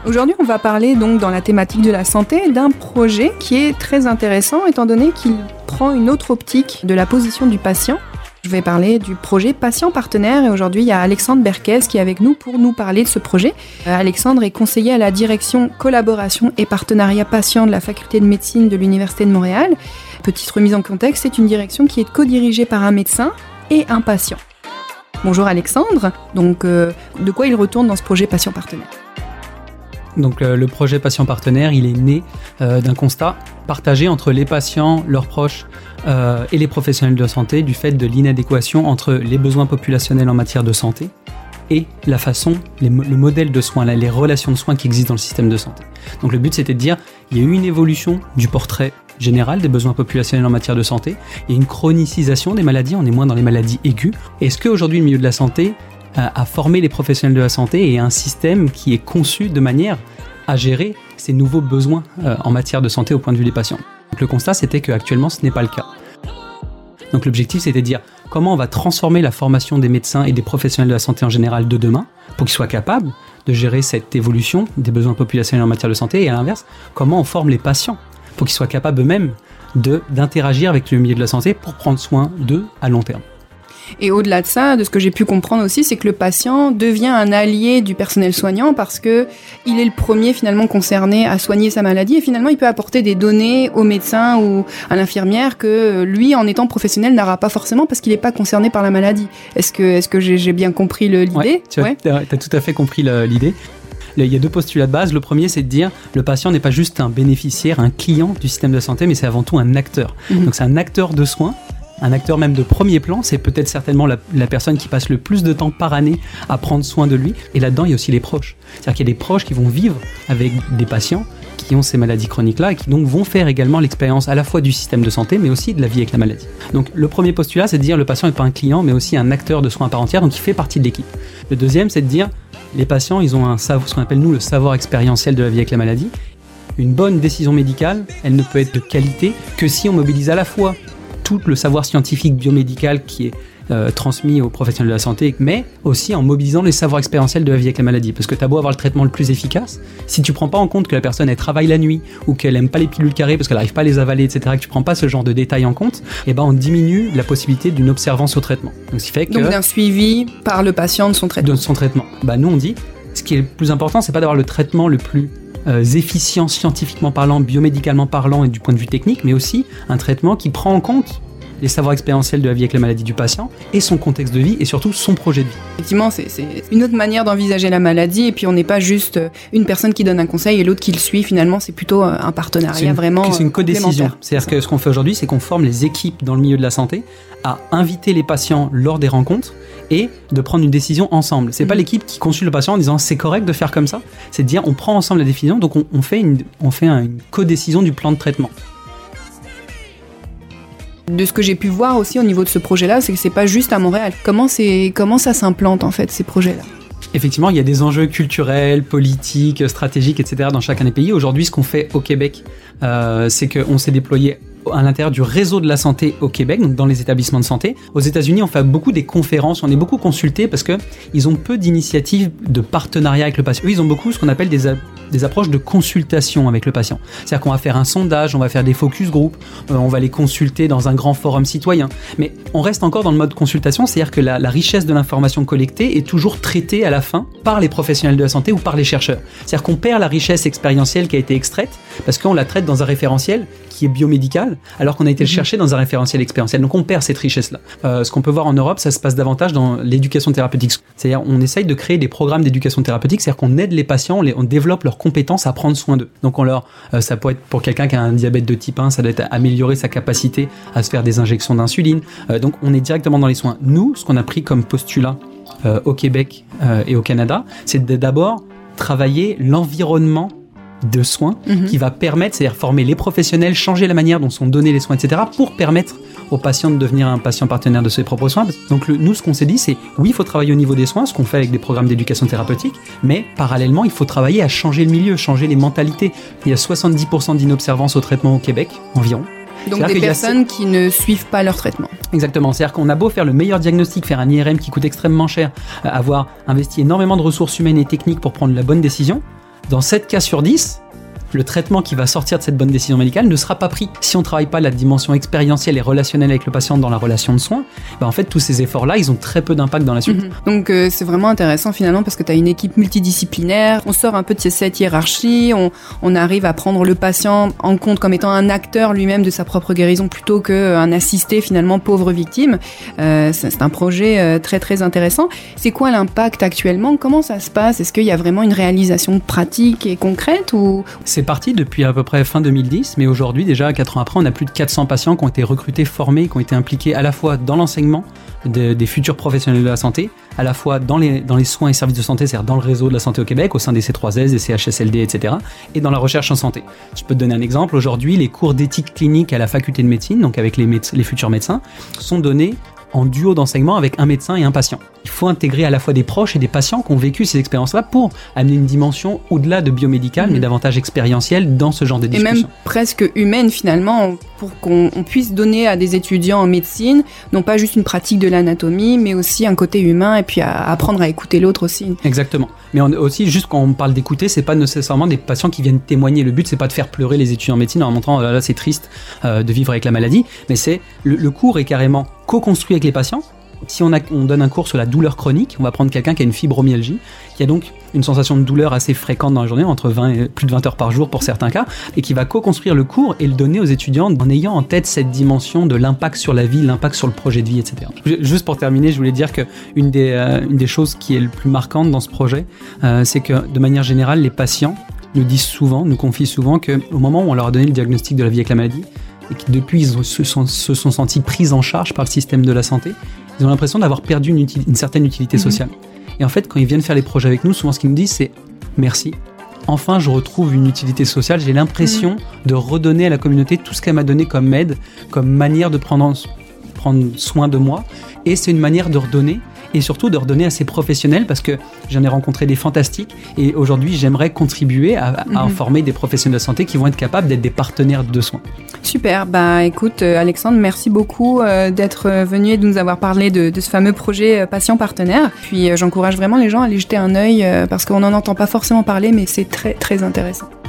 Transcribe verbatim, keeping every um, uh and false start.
Aujourd'hui, on va parler donc dans la thématique de la santé d'un projet qui est très intéressant étant donné qu'il prend une autre optique de la position du patient. Je vais parler du projet Patient Partenaire et aujourd'hui, il y a Alexandre Berquez qui est avec nous pour nous parler de ce projet. Euh, Alexandre est conseiller à la direction collaboration et partenariat patient de la faculté de médecine de l'Université de Montréal. Petite remise en contexte, c'est une direction qui est co-dirigée par un médecin et un patient. Bonjour Alexandre, donc euh, de quoi il retourne dans ce projet Patient Partenaire ? Donc euh, le projet Patient Partenaire, il est né euh, d'un constat partagé entre les patients, leurs proches euh, et les professionnels de santé du fait de l'inadéquation entre les besoins populationnels en matière de santé et la façon, les, le modèle de soins, les relations de soins qui existent dans le système de santé. Donc le but, c'était de dire, il y a eu une évolution du portrait général des besoins populationnels en matière de santé, il y a une chronicisation des maladies, on est moins dans les maladies aiguës. Est-ce qu'aujourd'hui, le milieu de la santé à former les professionnels de la santé et un système qui est conçu de manière à gérer ces nouveaux besoins euh, en matière de santé au point de vue des patients. Donc le constat, c'était qu'actuellement, ce n'est pas le cas. Donc l'objectif, c'était de dire comment on va transformer la formation des médecins et des professionnels de la santé en général de demain pour qu'ils soient capables de gérer cette évolution des besoins populationnels en matière de santé et à l'inverse, comment on forme les patients pour qu'ils soient capables eux-mêmes de, d'interagir avec le milieu de la santé pour prendre soin d'eux à long terme. Et au-delà de ça, de ce que j'ai pu comprendre aussi, c'est que le patient devient un allié du personnel soignant parce que il est le premier finalement concerné à soigner sa maladie et finalement il peut apporter des données au médecin ou à l'infirmière que lui, en étant professionnel, n'aura pas forcément parce qu'il n'est pas concerné par la maladie. Est-ce que, est-ce que j'ai, j'ai bien compris le, l'idée ? Ouais, tu as, ouais. t'as, t'as tout à fait compris le, l'idée. Il y a deux postulats de base. Le premier, c'est de dire le patient n'est pas juste un bénéficiaire, un client du système de santé, mais c'est avant tout un acteur. Mmh. Donc c'est un acteur de soins. Un acteur même de premier plan, c'est peut-être certainement la, la personne qui passe le plus de temps par année à prendre soin de lui. Et là-dedans, il y a aussi les proches. C'est-à-dire qu'il y a des proches qui vont vivre avec des patients qui ont ces maladies chroniques-là et qui donc vont faire également l'expérience à la fois du système de santé, mais aussi de la vie avec la maladie. Donc le premier postulat, c'est de dire le patient n'est pas un client, mais aussi un acteur de soins à part entière, donc il fait partie de l'équipe. Le deuxième, c'est de dire les patients, ils ont un savoir, ce qu'on appelle nous le savoir expérientiel de la vie avec la maladie. Une bonne décision médicale, elle ne peut être de qualité que si on mobilise à la fois tout le savoir scientifique biomédical qui est euh, transmis aux professionnels de la santé, mais aussi en mobilisant les savoirs expérientiels de la vie avec la maladie. Parce que t'as beau avoir le traitement le plus efficace, si tu prends pas en compte que la personne elle travaille la nuit ou qu'elle aime pas les pilules carrées parce qu'elle arrive pas à les avaler, et cetera, que tu prends pas ce genre de détails en compte, et ben on diminue la possibilité d'une observance au traitement. Donc, ce qui fait que donc d'un suivi par le patient de son traitement. De son traitement. Bah nous on dit, ce qui est le plus important, c'est pas d'avoir le traitement le plus Euh, efficient scientifiquement parlant, biomédicalement parlant et du point de vue technique, mais aussi un traitement qui prend en compte les savoirs expérientiels de la vie avec la maladie du patient et son contexte de vie et surtout son projet de vie. Effectivement, c'est, c'est une autre manière d'envisager la maladie et puis on n'est pas juste une personne qui donne un conseil et l'autre qui le suit. Finalement, c'est plutôt un partenariat c'est une, vraiment c'est une codécision. C'est-à-dire c'est que ce qu'on fait aujourd'hui, c'est qu'on forme les équipes dans le milieu de la santé à inviter les patients lors des rencontres et de prendre une décision ensemble. C'est mmh. pas l'équipe qui consulte le patient en disant c'est correct de faire comme ça. C'est de dire on prend ensemble la décision, donc on, on fait une, on fait une codécision du plan de traitement. De ce que j'ai pu voir aussi au niveau de ce projet-là, c'est que c'est pas juste à Montréal. Comment c'est, comment ça s'implante en fait ces projets-là ? Effectivement, il y a des enjeux culturels, politiques, stratégiques, et cetera dans chacun des pays. Aujourd'hui, ce qu'on fait au Québec, euh, c'est qu'on s'est déployé à l'intérieur du réseau de la santé au Québec, donc dans les établissements de santé. Aux États-Unis, on fait beaucoup des conférences, on est beaucoup consultés parce que ils ont peu d'initiatives de partenariat avec le patient. Eux, ils ont beaucoup ce qu'on appelle des, a- des approches de consultation avec le patient. C'est-à-dire qu'on va faire un sondage, on va faire des focus group, euh, on va les consulter dans un grand forum citoyen. Mais on reste encore dans le mode consultation, c'est-à-dire que la, la richesse de l'information collectée est toujours traitée à la fin par les professionnels de la santé ou par les chercheurs. C'est-à-dire qu'on perd la richesse expérientielle qui a été extraite parce qu'on la traite dans un référentiel qui est biomédical, alors qu'on a été le chercher dans un référentiel expérientiel. Donc on perd cette richesse-là. Euh, ce qu'on peut voir en Europe, ça se passe davantage dans l'éducation thérapeutique. C'est-à-dire on essaye de créer des programmes d'éducation thérapeutique, c'est-à-dire qu'on aide les patients, on, les, on développe leurs compétences à prendre soin d'eux. Donc on leur, euh, ça peut être pour quelqu'un qui a un diabète de type un, ça doit être améliorer sa capacité à se faire des injections d'insuline. Euh, donc on est directement dans les soins. Nous, ce qu'on a pris comme postulat euh, au Québec euh, et au Canada, c'est de d'abord travailler l'environnement de soins mmh. qui va permettre, c'est-à-dire former les professionnels, changer la manière dont sont donnés les soins, et cetera, pour permettre aux patients de devenir un patient partenaire de ses propres soins. Donc le, nous, ce qu'on s'est dit, c'est oui, il faut travailler au niveau des soins, ce qu'on fait avec des programmes d'éducation thérapeutique, mais parallèlement, il faut travailler à changer le milieu, changer les mentalités. Il y a soixante-dix pour cent d'inobservance au traitement au Québec, environ. Donc c'est-à-dire des personnes a... qui ne suivent pas leur traitement. Exactement, c'est-à-dire qu'on a beau faire le meilleur diagnostic, faire un I R M qui coûte extrêmement cher, avoir investi énormément de ressources humaines et techniques pour prendre la bonne décision, Dans sept cas sur dix, le traitement qui va sortir de cette bonne décision médicale ne sera pas pris. Si on ne travaille pas la dimension expérientielle et relationnelle avec le patient dans la relation de soins, bah en fait, tous ces efforts-là, ils ont très peu d'impact dans la suite. Mmh. Donc, euh, c'est vraiment intéressant finalement parce que tu as une équipe multidisciplinaire, on sort un peu de cette hiérarchie, on, on arrive à prendre le patient en compte comme étant un acteur lui-même de sa propre guérison plutôt qu'un assisté finalement pauvre victime. Euh, c'est, c'est un projet euh, très très intéressant. C'est quoi l'impact actuellement ? Comment ça se passe ? Est-ce qu'il y a vraiment une réalisation pratique et concrète ou... C'est parti depuis à peu près fin deux mille dix, mais aujourd'hui, déjà, quatre ans après, on a plus de quatre cents patients qui ont été recrutés, formés, qui ont été impliqués à la fois dans l'enseignement de, des futurs professionnels de la santé, à la fois dans les, dans les soins et services de santé, c'est-à-dire dans le réseau de la santé au Québec, au sein des C trois S, des C H S L D, et cetera, et dans la recherche en santé. Je peux te donner un exemple. Aujourd'hui, les cours d'éthique clinique à la faculté de médecine, donc avec les, méde- les futurs médecins, sont donnés en duo d'enseignement avec un médecin et un patient. Il faut intégrer à la fois des proches et des patients qui ont vécu ces expériences-là pour amener une dimension au-delà de biomédicale, mmh. mais davantage expérientielle dans ce genre de discussion. Et même presque humaine finalement, pour qu'on on puisse donner à des étudiants en médecine, non pas juste une pratique de l'anatomie, mais aussi un côté humain et puis à apprendre à écouter l'autre aussi. Exactement. Mais on, aussi, juste quand on parle d'écouter, c'est pas nécessairement des patients qui viennent témoigner. Le but, c'est pas de faire pleurer les étudiants en médecine en montrant là, là c'est triste euh, de vivre avec la maladie, mais c'est le, le cours est carrément co-construit avec les patients. Si on, a, on donne un cours sur la douleur chronique, on va prendre quelqu'un qui a une fibromyalgie, qui a donc une sensation de douleur assez fréquente dans la journée, entre vingt et plus de vingt heures par jour pour certains cas, et qui va co-construire le cours et le donner aux étudiants en ayant en tête cette dimension de l'impact sur la vie, l'impact sur le projet de vie, et cetera. Juste pour terminer, je voulais dire qu'une des, euh, une des choses qui est le plus marquante dans ce projet, euh, c'est que de manière générale, les patients nous disent souvent, nous confient souvent qu'au moment où on leur a donné le diagnostic de la vie avec la maladie, et que depuis ils se sont, se sont sentis pris en charge par le système de la santé, ils ont l'impression d'avoir perdu une, util- une certaine utilité sociale. Mmh. Et en fait, quand ils viennent faire les projets avec nous, souvent ce qu'ils nous disent, c'est « merci, enfin je retrouve une utilité sociale, j'ai l'impression mmh. de redonner à la communauté tout ce qu'elle m'a donné comme aide, comme manière de prendre, prendre soin de moi, et c'est une manière de redonner, et surtout de redonner à ces professionnels, parce que j'en ai rencontré des fantastiques, et aujourd'hui j'aimerais contribuer à, à mmh. former des professionnels de santé qui vont être capables d'être des partenaires de soins. Super, bah écoute Alexandre, merci beaucoup euh, d'être venu et de nous avoir parlé de, de ce fameux projet euh, patient partenaire. Puis euh, j'encourage vraiment les gens à aller jeter un œil euh, parce qu'on n'en entend pas forcément parler, mais c'est très très intéressant.